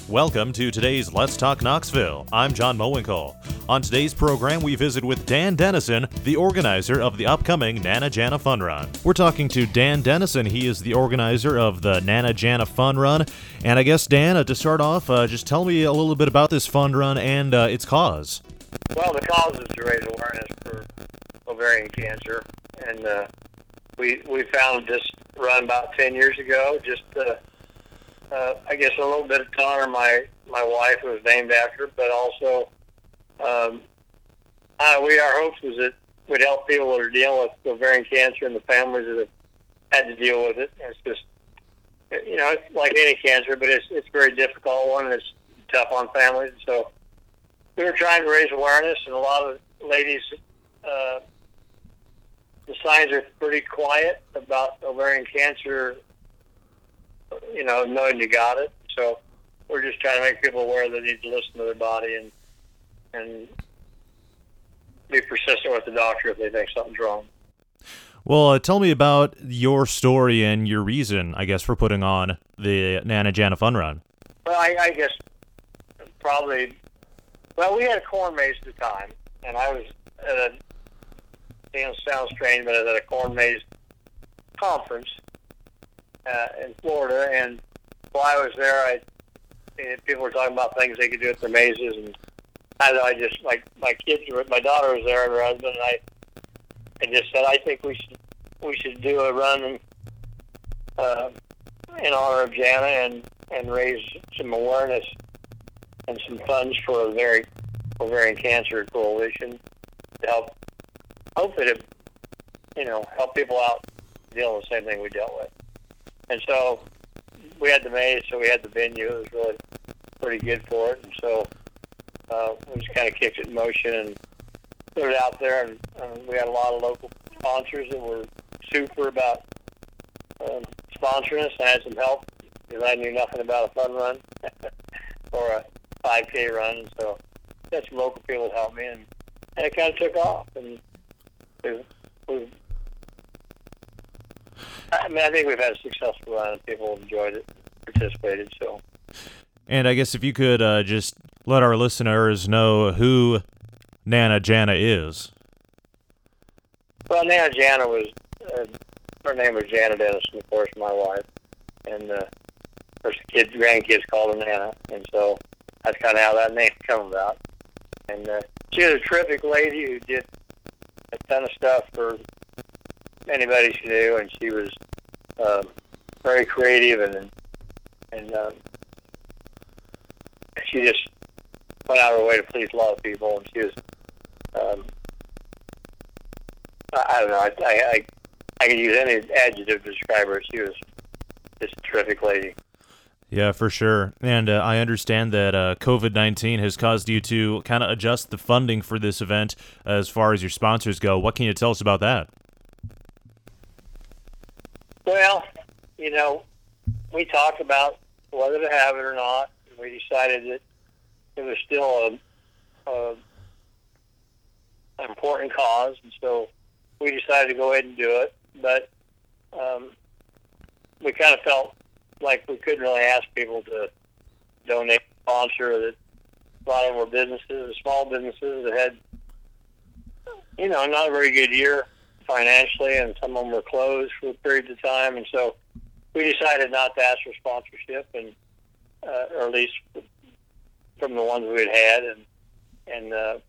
Welcome to today's Let's Talk Knoxville. I'm John Mowinkle. On today's program, we visit with Dan Dennison, the organizer of the upcoming Nana Jana Fun Run. We're talking to Dan Dennison. He is the organizer of the Nana Jana Fun Run. And I guess, Dan, to start off, just tell me a little bit about this fun run and its cause. Well, the cause is to raise awareness for ovarian cancer. And we founded this run about 10 years ago, just I guess a little bit to honor my wife, who was named after, but also our hopes was that we'd help people that are dealing with ovarian cancer and the families that have had to deal with it. And it's just, it's like any cancer, but it's a very difficult one, and it's tough on families. So we were trying to raise awareness, and a lot of ladies, the signs are pretty quiet about ovarian cancer, knowing you got it. So we're just trying to make people aware they need to listen to their body and be persistent with the doctor if they think something's wrong. Well, tell me about your story and your reason, I guess, for putting on the Nana Jana Fun Run. Well, I guess probably, we had a corn maze at the time, and I was at it sounds strange, but I was at a corn maze conference in Florida, and while I was there, people were talking about things they could do at their mazes, and I just, like, my daughter was there and her husband, and I just said, I think we should do a run in honor of Jana and raise some awareness and some funds for the Ovarian Cancer Coalition to help people out dealing with the same thing we dealt with. And so we had the maze, so we had the venue. It was really pretty good for it. And so we just kind of kicked it in motion and put it out there. And we had a lot of local sponsors that were super about sponsoring us. I had some help because I knew nothing about a fun run or a 5K run. And so I had some local people that helped me, and it kind of took off. And I think we've had a successful run, and people enjoyed it, participated. So, and I guess if you could just let our listeners know who Nana Jana is. Well, Nana Jana was her name was Jana Dennison, of course, my wife, and of course the grandkids called her Nana, and so that's kind of how that name came about. And she was a terrific lady who did a ton of stuff for anybody she knew, and she was very creative, and she just went out of her way to please a lot of people, and she was I don't know, I could use any adjective to describe her. She was just a terrific lady. Yeah, for sure. And I understand that COVID-19 has caused you to kind of adjust the funding for this event as far as your sponsors go. What can you tell us about that? Well, we talked about whether to have it or not. We decided that it was still an important cause, and so we decided to go ahead and do it. But we kind of felt like we couldn't really ask people to donate, sponsor. That a lot of them were businesses, small businesses that had, not a very good year financially, and some of them were closed for periods of time, and so we decided not to ask for sponsorship, and or at least from the ones we had, and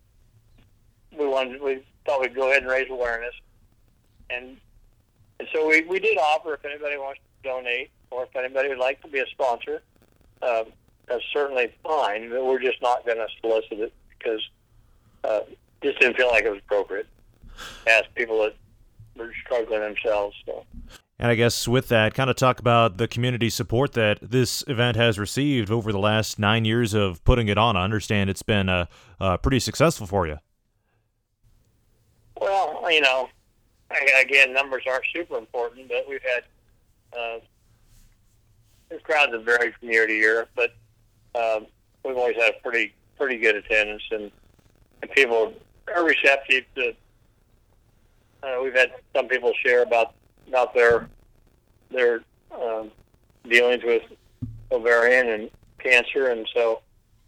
we thought we'd go ahead and raise awareness, and so we did offer if anybody wants to donate, or if anybody would like to be a sponsor, that's certainly fine, but we're just not going to solicit it because just didn't feel like it was appropriate to ask people that were struggling themselves. So. And I guess with that, kind of talk about the community support that this event has received over the last 9 years of putting it on. I understand it's been pretty successful for you. Well, again, numbers aren't super important, but we've had the crowds have varied from year to year, but we've always had a pretty good attendance, and people are receptive to. We've had some people share about their dealings with ovarian and cancer, and so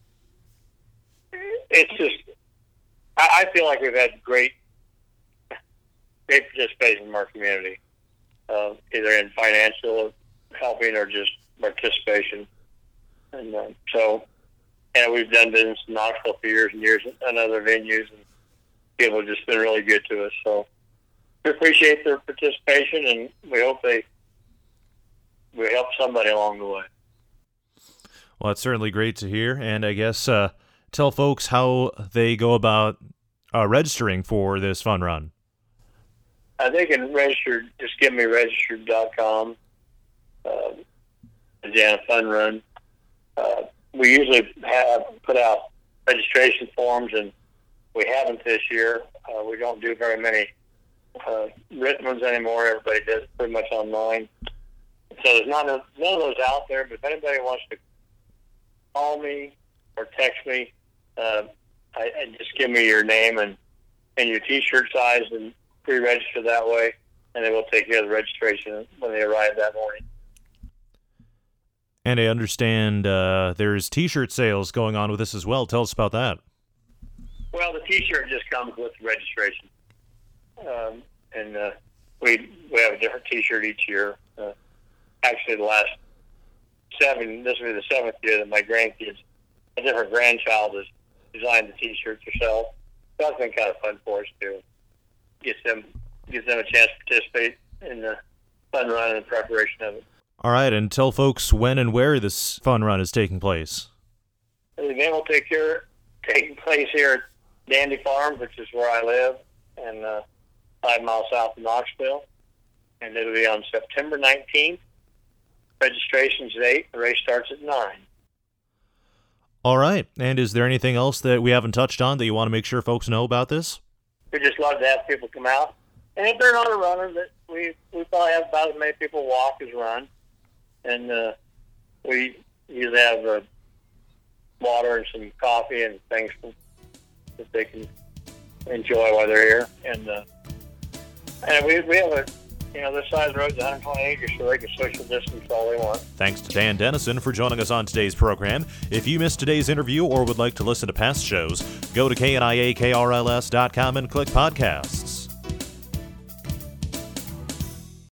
it's just, I feel like we've had great participation from our community, either in financial helping or just participation. And we've done business in Knoxville for years and years and other venues, and people have just been really good to us. So we appreciate their participation, and we hope we help somebody along the way. Well, it's certainly great to hear, and I guess tell folks how they go about registering for this fun run. They can register, just give me registered.com, Jana Fun Run. We usually put out registration forms, and we haven't this year. We don't do very many written ones anymore. Everybody does it pretty much online. So there's none of those out there, but if anybody wants to call me or text me, I just give me your name and your T-shirt size and pre-register that way, and then we'll take care of the registration when they arrive that morning. And I understand there's T-shirt sales going on with this as well. Tell us about that. Well, the T-shirt just comes with the registration, and we have a different T-shirt each year. Actually, the last this will be the 7th year that my grandkids, a different grandchild, has designed the T-shirts herself. So that's been kind of fun for us to gives them a chance to participate in the fun run and the preparation of it. All right, and tell folks when and where this fun run is taking place. The event will taking place here at Dandy Farms, which is where I live, and 5 miles south of Knoxville. And it'll be on September 19th. Registration's at 8. The race starts at 9. All right, and is there anything else that we haven't touched on that you want to make sure folks know about this? We just love to have people come out. And if they're not a runner, that we probably have about as many people walk as run. And we usually have water and some coffee and things that they can enjoy while they're here. And we have this side of the road is 120 acres, so they can social distance all they want. Thanks to Dan Dennison for joining us on today's program. If you missed today's interview or would like to listen to past shows, go to KNIAKRLS.com and click podcasts.